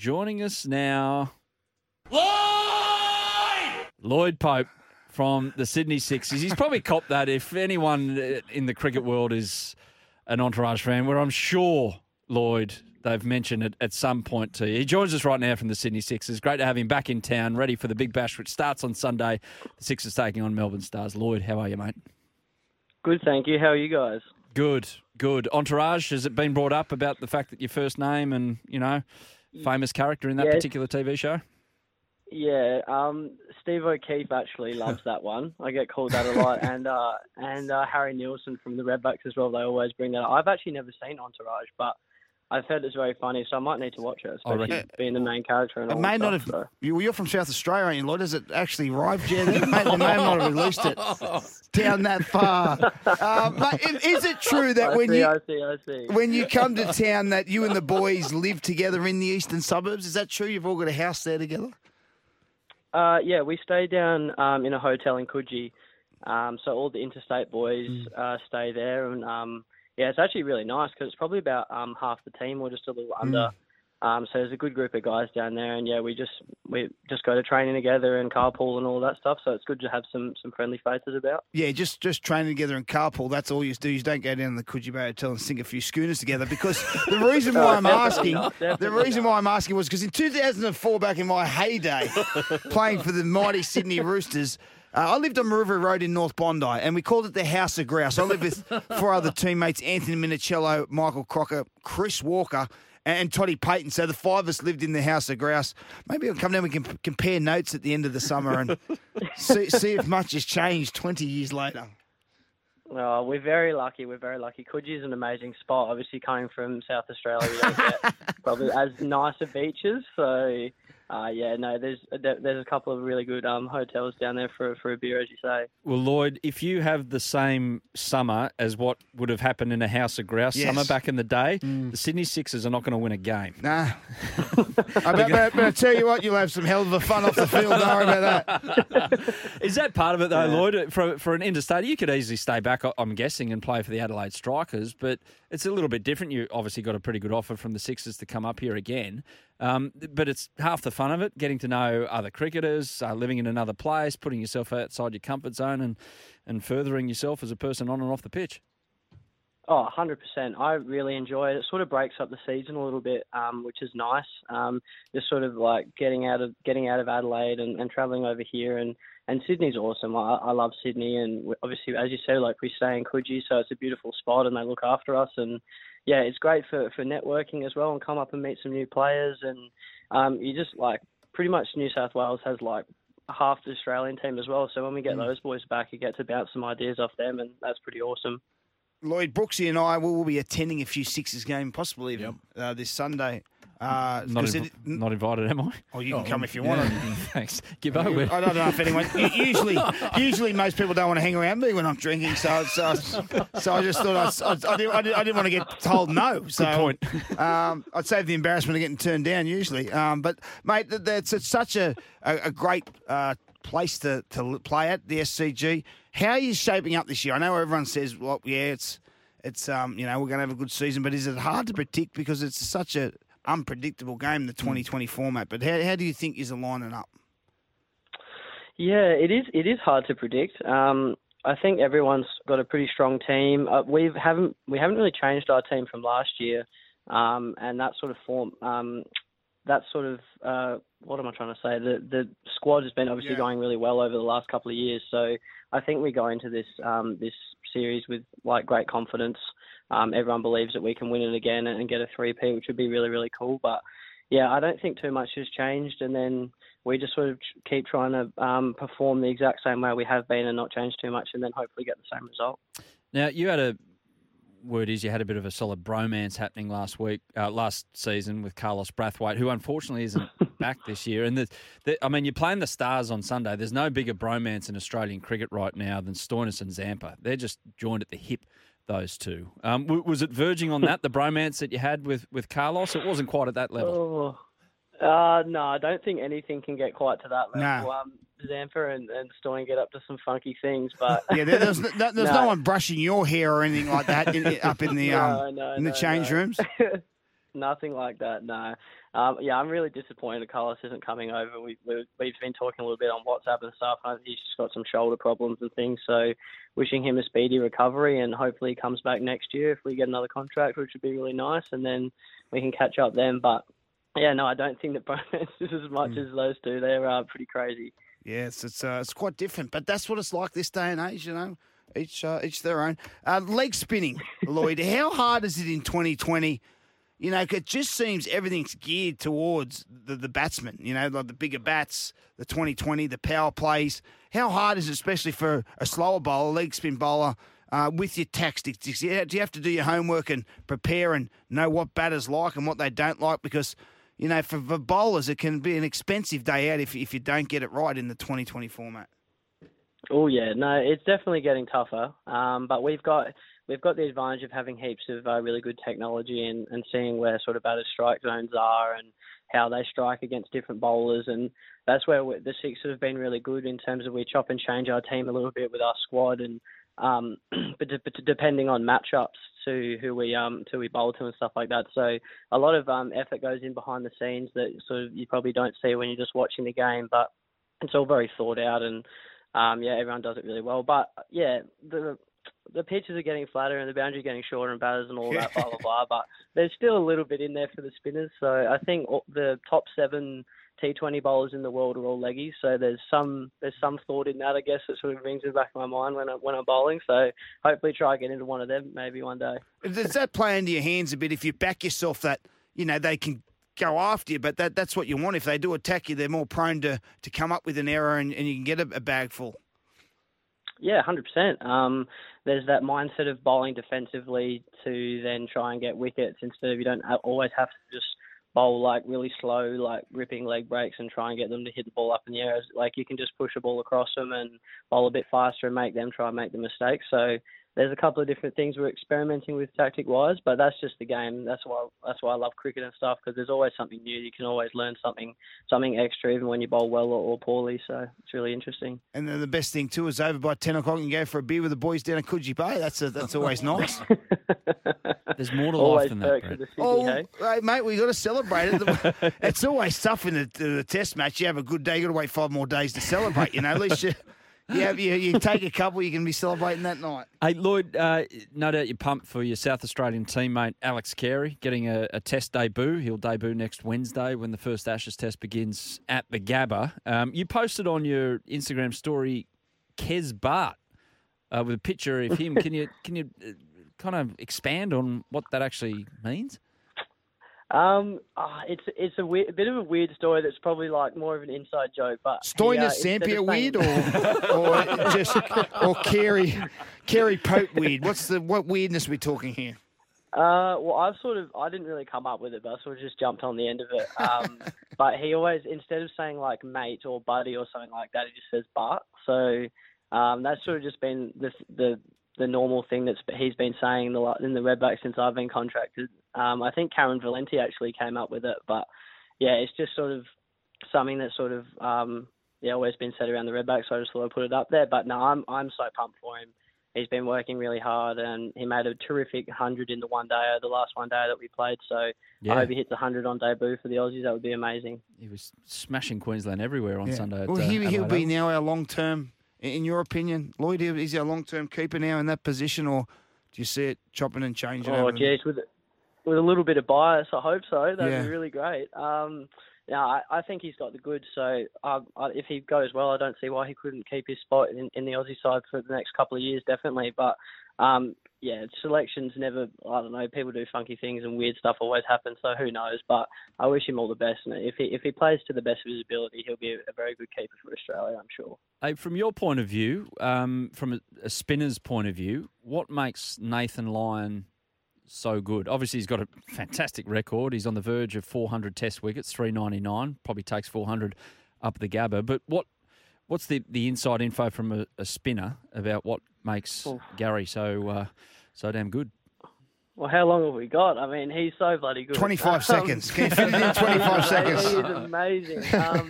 joining us now, Lloyd Pope from the Sydney Sixers. He's probably copped that if anyone in the cricket world is an Entourage fan, where I'm sure, Lloyd, they've mentioned it at some point to you. He joins us right now from the Sydney Sixers. Great to have him back in town, ready for the Big Bash, which starts on Sunday. The Sixers taking on Melbourne Stars. Lloyd, how are you, mate? Good, thank you. How are you guys? Good. Entourage, has it been brought up about the fact that your first name and, famous character in that particular TV show? Yeah, Steve O'Keefe actually loves that one. I get called that a lot, and Harry Nielsen from the Redbacks as well. They always bring that up. I've actually never seen Entourage, but I've heard it's very funny, so I might need to watch it, especially being the main character. And it all may that not stuff, have. You're from South Australia, aren't you, Lloyd? Has it actually arrived yet? They may not have released it down that far. Mate, is it true that I see. when you come to town that you and the boys live together in the eastern suburbs? Is that true? You've all got a house there together? Yeah, we stay down in a hotel in Coogee. So all the interstate boys stay there, and yeah, it's actually really nice because it's probably about half the team or just a little under. So there's a good group of guys down there, and yeah, we just go to training together and carpool and all that stuff. So it's good to have some friendly faces about. Yeah, just training together and carpool. That's all you do. You don't go down to the Coogee Bay Hotel and sink a few schooners together. Because the reason why I'm asking was because in 2004, back in my heyday, playing for the mighty Sydney Roosters. I lived on River Road in North Bondi, and we called it the House of Grouse. I lived with 4 other teammates, Anthony Minicello, Michael Crocker, Chris Walker, and Toddy Payton. So the 5 of us lived in the House of Grouse. Maybe I'll come down and we can compare notes at the end of the summer and see if much has changed 20 years later. Oh, we're very lucky. Coogee is an amazing spot. Obviously, coming from South Australia, we don't get probably as nice of beaches. So, there's a couple of really good hotels down there for a beer, as you say. Well, Lloyd, if you have the same summer as what would have happened in a House of Grouse summer back in the day, the Sydney Sixers are not going to win a game. Nah. But I tell you what, you'll have some hell of a fun off the field. Don't worry about that. Is that part of it, though, Lloyd? For an interstate, you could easily stay back, I'm guessing, and play for the Adelaide Strikers, but it's a little bit different. You obviously got a pretty good offer from the Sixers to come up here again. But it's half the fun of it, getting to know other cricketers, living in another place, putting yourself outside your comfort zone and furthering yourself as a person on and off the pitch. Oh, 100%. I really enjoy it. It sort of breaks up the season a little bit, which is nice. Just sort of like getting out of Adelaide and travelling over here. And Sydney's awesome. I love Sydney. And obviously, as you said, like we stay in Coogee, so it's a beautiful spot and they look after us. And yeah, it's great for networking as well and come up and meet some new players. And you just like pretty much New South Wales has like half the Australian team as well. So when we get those boys back, you get to bounce some ideas off them, and that's pretty awesome. Lloyd, Brooksy and I will be attending a few Sixers games, possibly even this Sunday. Not invited, am I? Oh, you can come if you want. Thanks. Give over. I don't know if anyone. Usually, most people don't want to hang around me when I'm drinking. So I just thought I didn't want to get told no. So, good point. I'd save the embarrassment of getting turned down usually. But mate, it's such a great place to play at, the SCG. How are you shaping up this year? I know everyone says, well, yeah, it's we're going to have a good season, but is it hard to predict because it's such a unpredictable game, the 2020 format? But how do you think is lining up? Yeah, it is hard to predict. I think everyone's got a pretty strong team. We haven't really changed our team from last year, and that sort of form. What am I trying to say? The squad has been obviously going really well over the last couple of years. So I think we go into this series with like great confidence. Everyone believes that we can win it again and get a 3-peat, which would be really, really cool. But yeah, I don't think too much has changed. And then we just sort of keep trying to perform the exact same way we have been and not change too much, and then hopefully get the same result. Now, you had you had a bit of a solid bromance happening last season with Carlos Brathwaite, who unfortunately isn't back this year. And you're playing the Stars on Sunday. There's no bigger bromance in Australian cricket right now than Stoinis and Zampa. They're just joined at the hip, those two. Was it verging on that, the bromance that you had with Carlos? It wasn't quite at that level. No, I don't think anything can get quite to that level. No. Zampa and Stoin get up to some funky things, but yeah, there's no one brushing your hair or anything like that up in the change rooms. Nothing like that, no. Yeah, I'm really disappointed Carlos isn't coming over. We've been talking a little bit on WhatsApp and stuff. He's just got some shoulder problems and things, so wishing him a speedy recovery, and hopefully he comes back next year if we get another contract, which would be really nice, and then we can catch up then. But, yeah, no, I don't think that Bromance is as much as those two. They're pretty crazy. Yeah, it's quite different, but that's what it's like this day and age, you know. Each their own. Leg spinning, Lloyd. How hard is it in 2020? You know, it just seems everything's geared towards the batsman, you know, like the bigger bats, the 2020, the power plays. How hard is it, especially for a slower bowler, leg spin bowler, with your tactics? Do you have to do your homework and prepare and know what batters like and what they don't like? Because, you know, for bowlers, it can be an expensive day out if you don't get it right in the 2020 format. Oh yeah, no, it's definitely getting tougher. But we've got the advantage of having heaps of really good technology and seeing where sort of batters' strike zones are and how they strike against different bowlers, and that's where the Sixers have been really good in terms of we chop and change our team a little bit with our squad, and but depending on matchups to who we bowl to and stuff like that. So a lot of effort goes in behind the scenes that sort of you probably don't see when you're just watching the game, but it's all very thought out and. Yeah, everyone does it really well. But, yeah, the pitches are getting flatter and the boundary getting shorter and batters and all that, blah, blah, blah. But there's still a little bit in there for the spinners. So I think the top 7 T20 bowlers in the world are all leggies. So there's some thought in that, I guess, that sort of brings in the back of my mind when I'm bowling. So hopefully try and get into one of them maybe one day. Does that play into your hands a bit if you back yourself that, you know, they can go after you, but that's what you want. If they do attack you, they're more prone to come up with an error and you can get a bag full. Yeah, 100%. There's that mindset of bowling defensively to then try and get wickets instead of you don't always have to just bowl like really slow, like ripping leg breaks and try and get them to hit the ball up in the air. Like you can just push a ball across them and bowl a bit faster and make them try and make the mistake. So there's a couple of different things we're experimenting with tactic-wise, but that's just the game. That's why I love cricket and stuff, because there's always something new. You can always learn something extra, even when you bowl well or poorly. So it's really interesting. And then the best thing too is over by 10 o'clock, you can go for a beer with the boys down at Coogee Bay. That's always nice. There's more to life than that, Brett. Hey, mate, we got to celebrate it. It's always tough in the test match. You have a good day, you got to wait 5 more days to celebrate. You know, at least you take a couple, you can be celebrating that night. Hey, Lloyd, no doubt you're pumped for your South Australian teammate Alex Carey getting a test debut. He'll debut next Wednesday when the first Ashes test begins at the Gabba. You posted on your Instagram story Kez Bart with a picture of him. Can you kind of expand on what that actually means? It's a bit of a weird story that's probably like more of an inside joke, but Stoinis Sampier weird or Carey Pope weird? What weirdness are we talking here? Well, I didn't really come up with it, but I sort of just jumped on the end of it. But he always, instead of saying like mate or buddy or something like that, he just says Bart. So that's sort of just been the normal thing that he's been saying in the Redbacks since I've been contracted. I think Karen Valenti actually came up with it, but yeah, it's just sort of something that's sort of always been said around the Redbacks, so I just thought I'd put it up there. But no, I'm so pumped for him. He's been working really hard, and he made a terrific 100 in the last one day that we played. So yeah. I hope he hits 100 on debut for the Aussies. That would be amazing. He was smashing Queensland everywhere on Sunday. Well, he'll be now our long-term. In your opinion, Lloyd, is our long-term keeper now in that position, or do you see it chopping and changing? Oh, geez, with a little bit of bias, I hope so. That'd be really great. I think he's got the goods. So if he goes well, I don't see why he couldn't keep his spot in the Aussie side for the next couple of years, definitely. But selections never, I don't know, people do funky things and weird stuff always happens, so who knows. But I wish him all the best. And if he plays to the best of his ability, he'll be a very good keeper for Australia, I'm sure. Hey, from your point of view, from a spinner's point of view, what makes Nathan Lyon so good? Obviously, he's got a fantastic record. He's on the verge of 400 test wickets, 399. Probably takes 400 up the Gabba. But what's the inside info from a spinner about what makes Gary so damn good? Well, how long have we got? I mean, he's so bloody good. 25 seconds. Can you fit it in 25 seconds? He is amazing.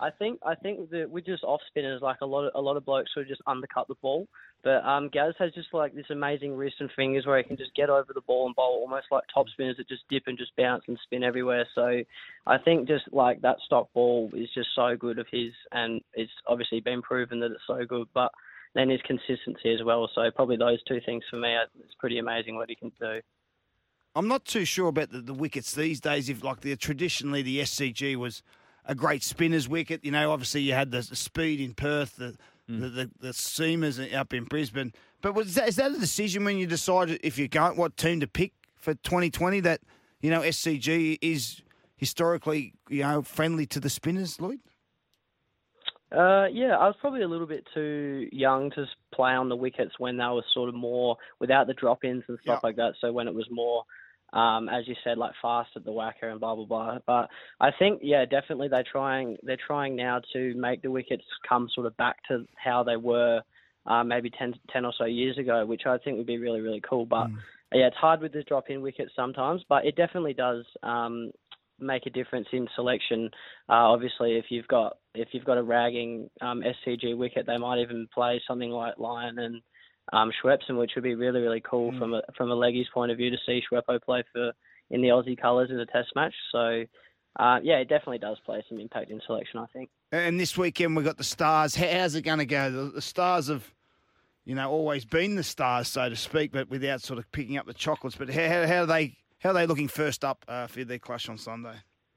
think that with just off spinners, like a lot of blokes sort of just undercut the ball. But Gaz has just like this amazing wrist and fingers where he can just get over the ball and bowl almost like top spinners that just dip and just bounce and spin everywhere. So I think just like that stock ball is just so good of his, and it's obviously been proven that it's so good. But then his consistency as well. So probably those two things for me, it's pretty amazing what he can do. I'm not too sure about the wickets these days. If like traditionally the SCG was a great spinner's wicket, obviously you had the speed in Perth, the seamers up in Brisbane. But is that a decision when you decided if you're going what team to pick for 2020 that SCG is historically friendly to the spinners, Lloyd? Yeah, I was probably a little bit too young to play on the wickets when they were sort of more without the drop-ins and stuff like that. So when it was more, as you said, like fast at the whacker and blah blah blah. But I think, yeah, definitely they're trying now to make the wickets come sort of back to how they were maybe 10 or so years ago, which I think would be really really cool. But yeah, it's hard with the drop-in wickets sometimes, but it definitely does. Make a difference in selection. Obviously, if you've got a ragging SCG wicket, they might even play something like Lyon and Schwepson, which would be really really cool from a leggies point of view to see Schweppo play in the Aussie colours in a Test match. So yeah, it definitely does play some impact in selection, I think. And this weekend we've got the Stars. How's it going to go? The Stars have always been the Stars, so to speak, but without sort of picking up the chocolates. But how are they looking first up for their clash on Sunday?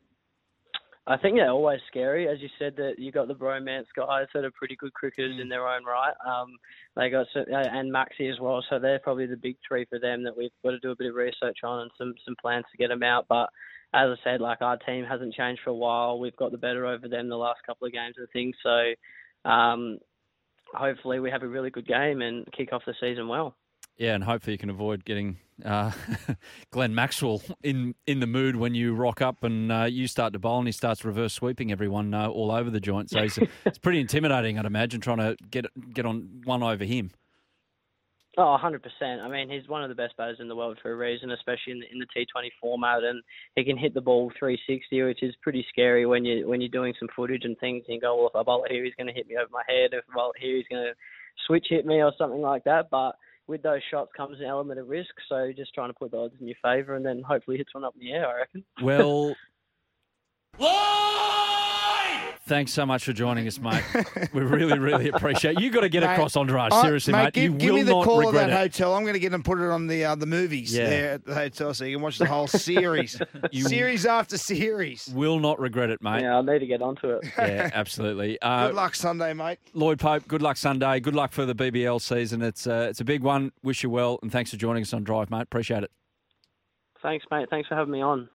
I think they're always scary. As you said, that you got the bromance guys that are pretty good cricketers in their own right. They got and Maxi as well. So they're probably the big three for them that we've got to do a bit of research on and some plans to get them out. But as I said, like our team hasn't changed for a while. We've got the better over them the last couple of games and things. So hopefully we have a really good game and kick off the season well. Yeah, and hopefully you can avoid getting Glenn Maxwell in the mood when you rock up and you start to bowl and he starts reverse sweeping everyone all over the joint. So it's pretty intimidating, I'd imagine, trying to get on one over him. Oh, 100%. I mean, he's one of the best batters in the world for a reason, especially in the T20 format, and he can hit the ball 360, which is pretty scary when you're doing some footage and things. And you go, well, if I bowl it here, he's going to hit me over my head. If I bowl it here, he's going to switch hit me or something like that. But with those shots comes an element of risk, so just trying to put the odds in your favour and then hopefully hits one up in the air, I reckon. Well, thanks so much for joining us, mate. We really, really appreciate it. You've got to get across Entourage. Seriously, mate. Give me the call of that hotel. I'm going to get them put it on the movies there at the hotel so you can watch the whole series. Series after series. Will not regret it, mate. Yeah, I'll need to get onto it. Yeah, absolutely. Good luck Sunday, mate. Lloyd Pope, good luck Sunday. Good luck for the BBL season. It's a big one. Wish you well, and thanks for joining us on Drive, mate. Appreciate it. Thanks, mate. Thanks for having me on.